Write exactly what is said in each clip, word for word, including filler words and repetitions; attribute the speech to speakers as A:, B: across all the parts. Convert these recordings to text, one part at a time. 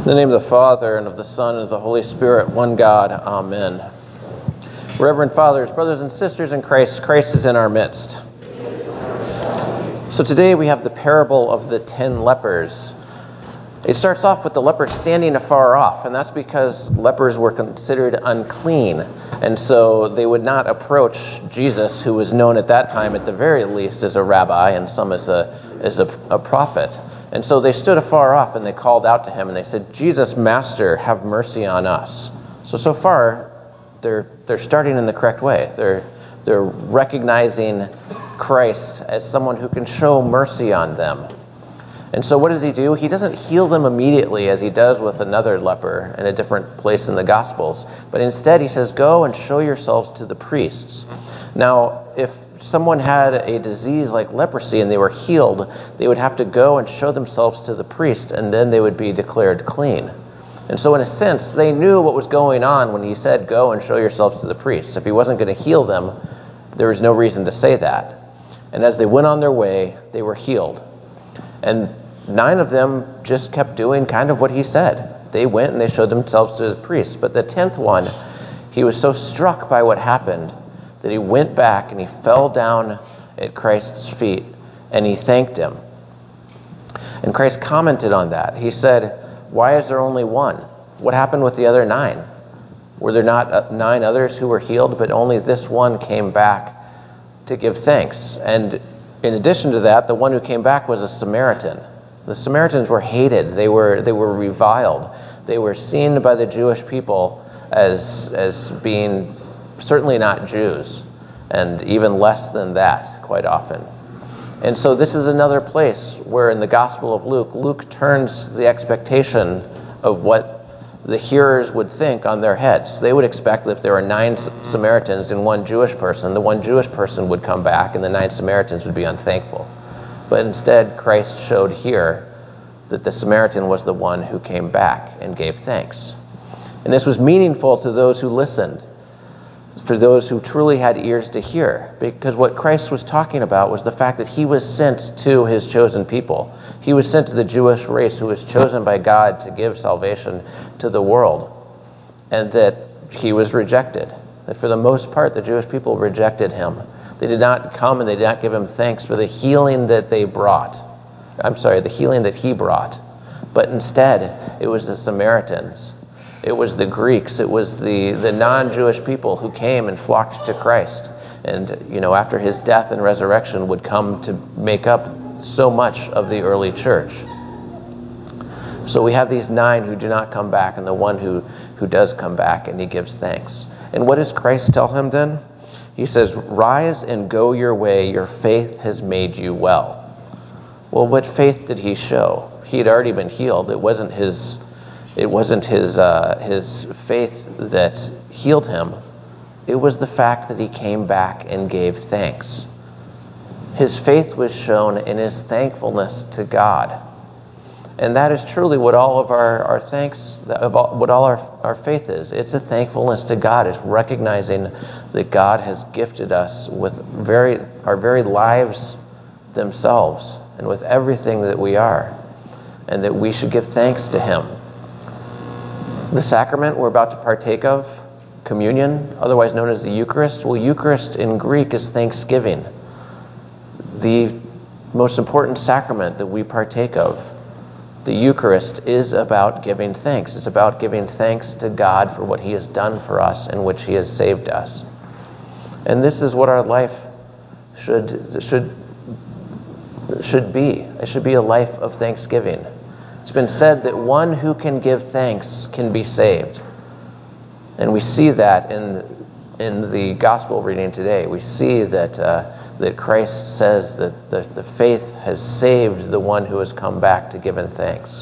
A: In the name of the Father, and of the Son, and of the Holy Spirit, one God. Amen. Reverend Fathers, brothers and sisters in Christ, Christ is in our midst. So today we have the parable of the ten lepers. It starts off with the lepers standing afar off, and that's because lepers were considered unclean, and so they would not approach Jesus, who was known at that time, at the very least, as a rabbi, and some as a as a, a prophet. And so they stood afar off, and they called out to him, and they said, "Jesus, Master, have mercy on us." So, so far, they're they're starting in the correct way. They're they're recognizing Christ as someone who can show mercy on them. And so what does he do? He doesn't heal them immediately as he does with another leper in a different place in the Gospels. But instead he says, "Go and show yourselves to the priests." Now, if someone had a disease like leprosy and they were healed, they would have to go and show themselves to the priest, and then they would be declared clean. And so in a sense, they knew what was going on when he said, "Go and show yourselves to the priest." If he wasn't going to heal them, there was no reason to say that. And as they went on their way, they were healed. And nine of them just kept doing kind of what he said. They went and they showed themselves to the priest. But the tenth one, he was so struck by what happened that he went back and he fell down at Christ's feet and he thanked him. And Christ commented on that. He said, "Why is there only one? What happened with the other nine? Were there not nine others who were healed, but only this one came back to give thanks?" And in addition to that, the one who came back was a Samaritan. The Samaritans were hated. They were they were reviled. They were seen by the Jewish people as as being certainly not Jews, and even less than that quite often. And so this is another place where in the Gospel of Luke, Luke turns the expectation of what the hearers would think on their heads. They would expect that if there were nine Samaritans and one Jewish person, the one Jewish person would come back and the nine Samaritans would be unthankful. But instead, Christ showed here that the Samaritan was the one who came back and gave thanks. And this was meaningful to those who listened, for those who truly had ears to hear, because what Christ was talking about was the fact that he was sent to his chosen people. He was sent to the Jewish race who was chosen by God to give salvation to the world, and that he was rejected. That for the most part, the Jewish people rejected him. They did not come and they did not give him thanks for the healing that they brought. I'm sorry, the healing that he brought. But instead, it was the Samaritans. It was the Greeks. It was the, the non-Jewish people who came and flocked to Christ. And, you know, after his death and resurrection would come to make up so much of the early church. So we have these nine who do not come back and the one who, who does come back, and he gives thanks. And what does Christ tell him then? He says, "Rise and go your way. Your faith has made you well." Well, what faith did he show? He had already been healed. It wasn't his It wasn't his uh, his faith that healed him. It was the fact that he came back and gave thanks. His faith was shown in his thankfulness to God. And that is truly what all of our, our thanks, what all our, our faith is. It's a thankfulness to God. It's recognizing that God has gifted us with very our very lives themselves and with everything that we are, and that we should give thanks to him. The sacrament we're about to partake of, communion, otherwise known as the Eucharist, well, Eucharist in Greek is thanksgiving. The most important sacrament that we partake of, the Eucharist, is about giving thanks. It's about giving thanks to God for what he has done for us and which he has saved us. And this is what our life should should should be. It should be a life of thanksgiving. It's been said that one who can give thanks can be saved. And we see that in in the gospel reading today. We see that uh, that Christ says that the, the faith has saved the one who has come back to give him thanks.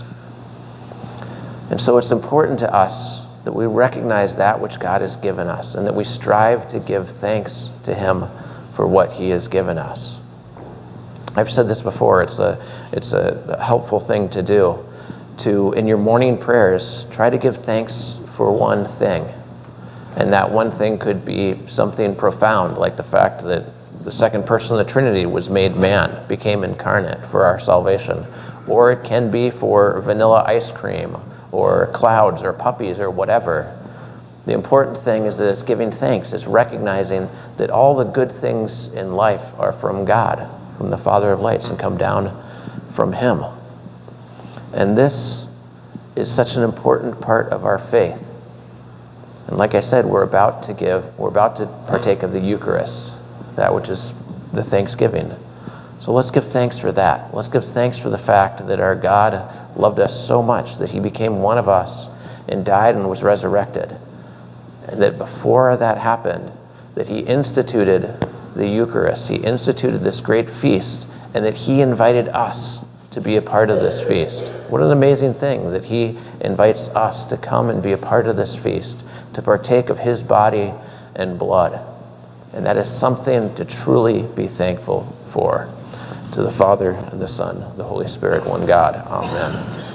A: And so it's important to us that we recognize that which God has given us, and that we strive to give thanks to him for what he has given us. I've said this before, it's a it's a helpful thing to do. To, in your morning prayers, try to give thanks for one thing. And that one thing could be something profound, like the fact that the second person of the Trinity was made man, became incarnate for our salvation. Or it can be for vanilla ice cream, or clouds or puppies or whatever. The important thing is that it's giving thanks. It's recognizing that all the good things in life are from God, from the Father of lights, and come down from him. And this is such an important part of our faith. And like I said, we're about to give, we're about to partake of the Eucharist, that which is the Thanksgiving. So let's give thanks for that. Let's give thanks for the fact that our God loved us so much that he became one of us and died and was resurrected. And that before that happened, that he instituted the Eucharist, he instituted this great feast, and that he invited us to be a part of this feast. What an amazing thing that he invites us to come and be a part of this feast, to partake of his body and blood. And that is something to truly be thankful for. To the Father, and the Son, the Holy Spirit, one God. Amen.